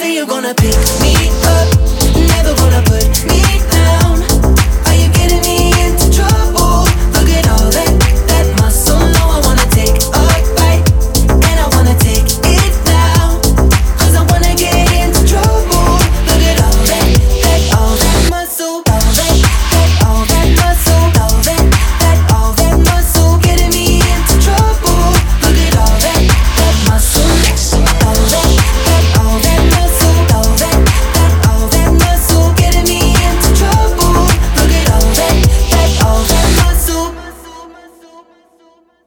say you're gonna pick me up, never gonna put me